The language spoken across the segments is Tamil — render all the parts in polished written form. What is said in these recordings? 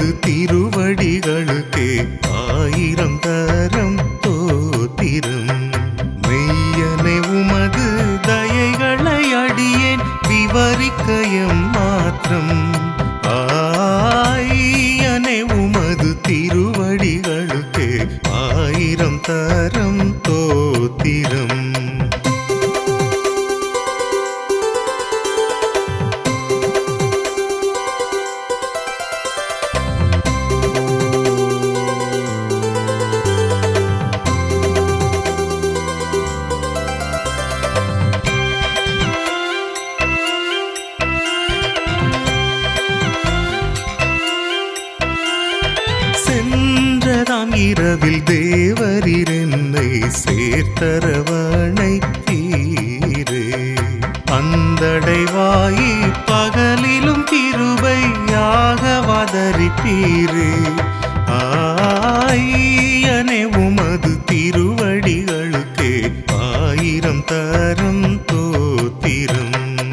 உமது திருவடிகளுக்கே ஆயிரம் தரம் தோத்திரம். மெய்யனே உமது தயைகளை அடியேன் விவரிக்க எம்மாத்திரம். ஆயனே உமது திருவடிகளுக்கே ஆயிரம் தரம் தோத்திரம். சென்றதாம் இரவில் தேவரிரென்னை சேர்த்தரவணை தீரே. அந்தடைவாயி பகலிலும் கிருபையாக வதரிப்பீரே. ஆயனே உமது திருவடிகளுக்கே ஆயிரம் தரம் தோத்திரம்.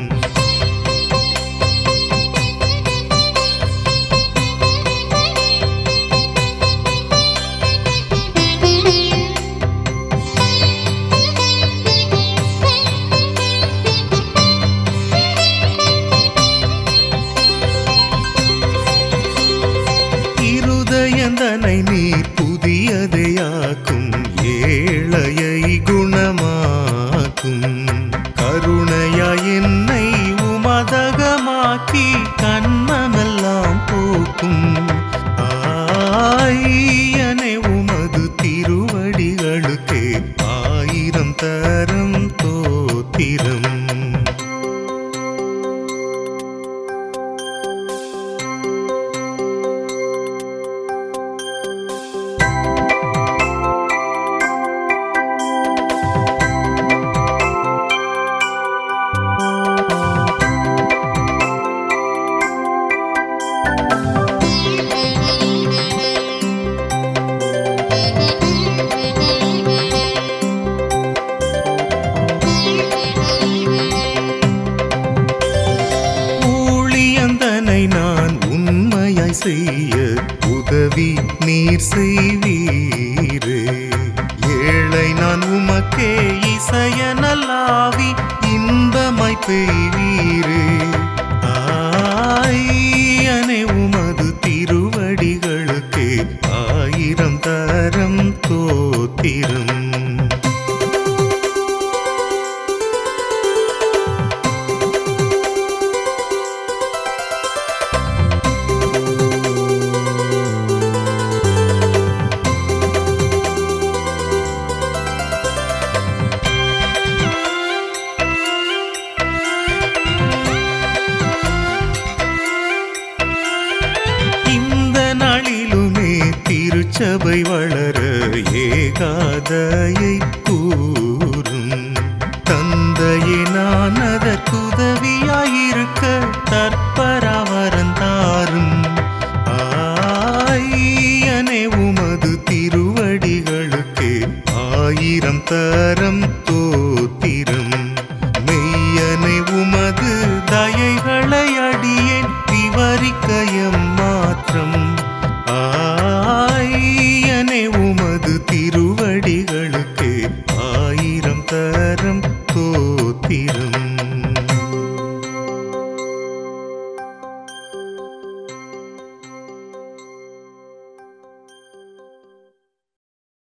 இருதயந்தனை நீர் புதியதையாக்கும், ஏழையை குணமாக்கும். கருணையாய் என்னை உமதகமாக்கி கன்மமெல்லாம் போக்கும். ஆயனே உமது திருவடிகளுக்கே ஆயிரம் தரம் தோத்திரம். நான் உண்மையாய் செய்ய உதவி நீர் செய்வீரே. ஏழை நான் உமக்கே இசைய நல்லாவி இன்பமாய் பெய்வீரே. ஆயனே உமது திருவடிகளுக்கே ஆயிரம் தரம் தோத்திரம். திருச்சபை வளர ஏகாதையை கூறும். தந்தையே நான் அதற்குதவியாயிருக்க தற்பரவரந்தாரும். ஆயனே உமது திருவடிகளுக்கே ஆயிரம் தரம்